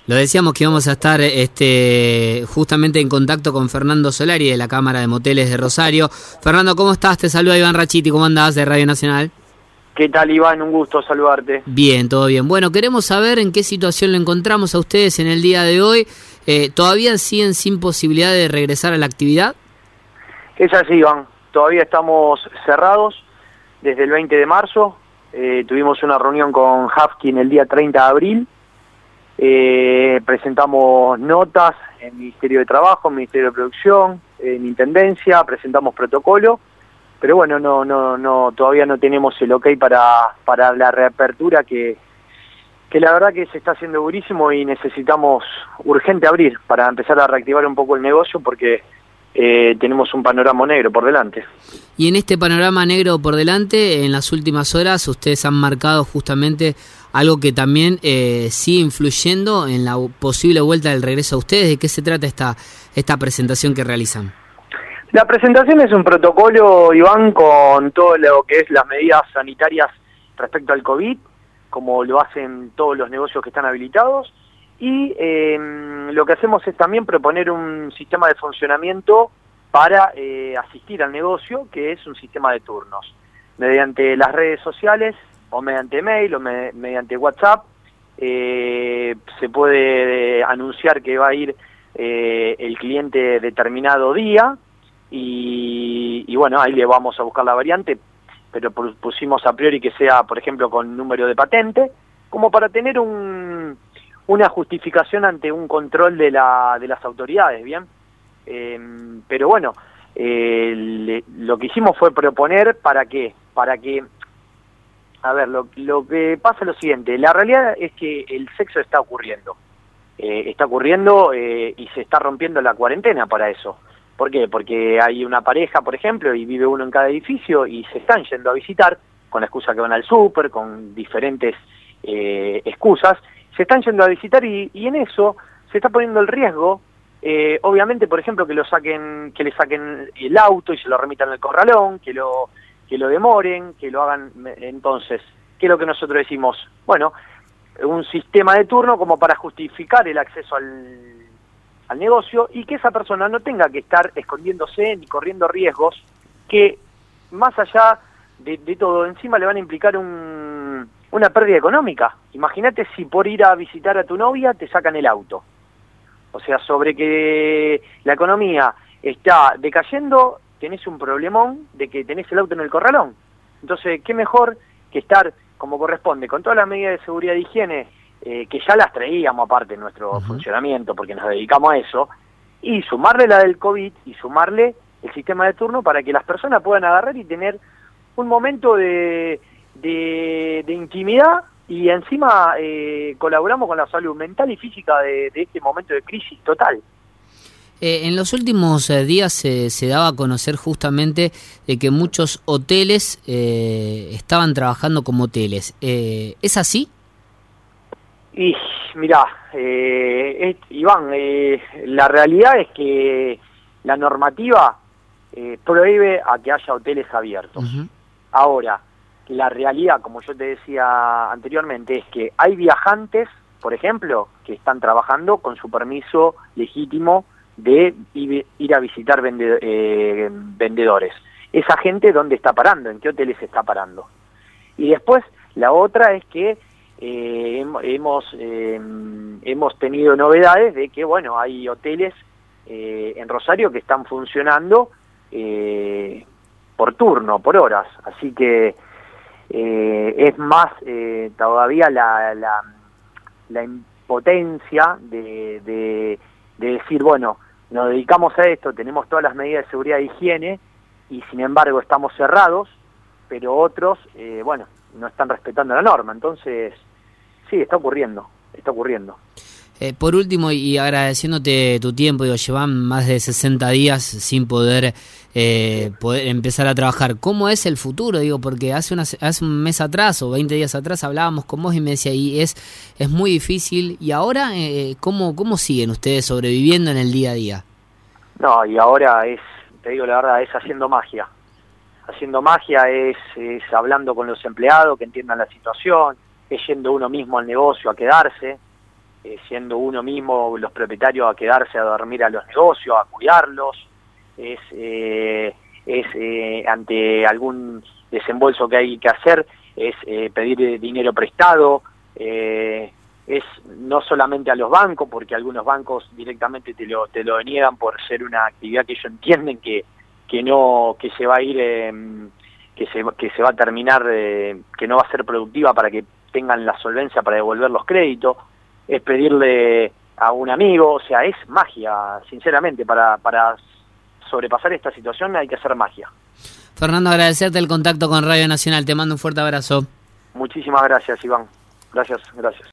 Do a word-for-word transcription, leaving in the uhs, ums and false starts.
Lo decíamos que íbamos a estar este, justamente en contacto con Fernando Solari de la Cámara de Moteles de Rosario. Fernando, ¿cómo estás? Te saluda Iván Rachiti, ¿cómo andás de Radio Nacional? ¿Qué tal, Iván? Un gusto saludarte. Bien, todo bien. Bueno, queremos saber en qué situación lo encontramos a ustedes en el día de hoy. Eh, ¿Todavía siguen sin posibilidad de regresar a la actividad? Es así, Iván. Todavía estamos cerrados desde el veinte de marzo. Eh, tuvimos una reunión con Hafki en el día treinta de abril. Eh, presentamos notas en Ministerio de Trabajo, en Ministerio de Producción, en Intendencia, presentamos protocolo, pero bueno, no, no, no, todavía no tenemos el ok para, para la reapertura que, que la verdad que se está haciendo durísimo y necesitamos urgente abrir para empezar a reactivar un poco el negocio porque eh, tenemos un panorama negro por delante. Y en este panorama negro por delante, en las últimas horas ustedes han marcado justamente algo que también eh, sigue influyendo en la posible vuelta del regreso a ustedes. ¿De qué se trata esta, esta presentación que realizan? La presentación es un protocolo, Iván, con todo lo que es las medidas sanitarias respecto al COVID, como lo hacen todos los negocios que están habilitados, y eh, lo que hacemos es también proponer un sistema de funcionamiento para eh, asistir al negocio, que es un sistema de turnos. Mediante las redes sociales, o mediante mail, o me, mediante WhatsApp, eh, se puede eh, anunciar que va a ir eh, el cliente determinado día, y, y bueno, ahí le vamos a buscar la variante, pero pusimos a priori que sea, por ejemplo, con número de patente, como para tener un, una justificación ante un control de, la, de las autoridades, ¿bien? Eh, pero bueno, eh, le, lo que hicimos fue proponer para qué, para que, a ver, lo, lo que pasa es lo siguiente, la realidad es que el sexo está ocurriendo, eh, está ocurriendo eh, y se está rompiendo la cuarentena para eso. ¿Por qué? Porque hay una pareja, por ejemplo, y vive uno en cada edificio y se están yendo a visitar, con la excusa que van al súper, con diferentes eh, excusas, se están yendo a visitar y, y en eso se está poniendo el riesgo, eh, obviamente, por ejemplo, que lo saquen, que le saquen el auto y se lo remitan al corralón, que lo, que lo demoren, que lo hagan. Entonces, ¿qué es lo que nosotros decimos? Bueno, un sistema de turno como para justificar el acceso al al negocio y que esa persona no tenga que estar escondiéndose ni corriendo riesgos que, más allá de, de todo, encima le van a implicar un, una pérdida económica. Imagínate si por ir a visitar a tu novia te sacan el auto. O sea, sobre que la economía está decayendo, tenés un problemón de que tenés el auto en el corralón. Entonces, ¿qué mejor que estar como corresponde, con todas las medidas de seguridad y higiene, Eh, que ya las traíamos aparte en nuestro uh-huh. funcionamiento, porque nos dedicamos a eso, y sumarle la del COVID, y sumarle el sistema de turno para que las personas puedan agarrar y tener un momento de, de, de intimidad, y encima eh, colaboramos con la salud mental y física de, de este momento de crisis total. Eh, en los últimos eh, días eh, se daba a conocer justamente de que muchos hoteles eh, estaban trabajando como hoteles. Eh, ¿Es así? Y mirá, eh, es, Iván, eh, la realidad es que la normativa eh, prohíbe a que haya hoteles abiertos. Uh-huh. Ahora, la realidad, como yo te decía anteriormente, es que hay viajantes, por ejemplo, que están trabajando con su permiso legítimo de ir a visitar vende, eh, vendedores. Esa gente, ¿dónde está parando? ¿En qué hoteles está parando? Y después, la otra es que Eh, hemos eh, hemos tenido novedades de que, bueno, hay hoteles eh, en Rosario que están funcionando eh, por turno, por horas, así que eh, es más eh, todavía la, la, la impotencia de, de, de decir, bueno, nos dedicamos a esto, tenemos todas las medidas de seguridad e higiene y sin embargo estamos cerrados, pero otros, eh, bueno, no están respetando la norma. Entonces, sí, está ocurriendo, está ocurriendo. Eh, por último, y agradeciéndote tu tiempo, digo, llevan más de sesenta días sin poder, eh, poder empezar a trabajar. ¿Cómo es el futuro? Digo, porque hace, una, hace un mes atrás o veinte días atrás hablábamos con vos y me decía, y es, es muy difícil. ¿Y ahora eh, cómo, cómo siguen ustedes sobreviviendo en el día a día? No, y ahora es, te digo la verdad, es haciendo magia. Haciendo magia es, es hablando con los empleados que entiendan la situación, es yendo uno mismo al negocio a quedarse. eh, siendo uno mismo los propietarios a quedarse a dormir a los negocios, a cuidarlos, es, eh, es eh, ante algún desembolso que hay que hacer, es eh, pedir dinero prestado, eh, es no solamente a los bancos, porque algunos bancos directamente te lo te lo deniegan por ser una actividad que ellos entienden que que no que se va a ir eh, que se que se va a terminar eh, que no va a ser productiva para que tengan la solvencia para devolver los créditos, es pedirle a un amigo, o sea, es magia, sinceramente, para para sobrepasar esta situación hay que hacer magia. Fernando, agradecerte el contacto con Radio Nacional, te mando un fuerte abrazo. Muchísimas gracias, Iván. Gracias, gracias.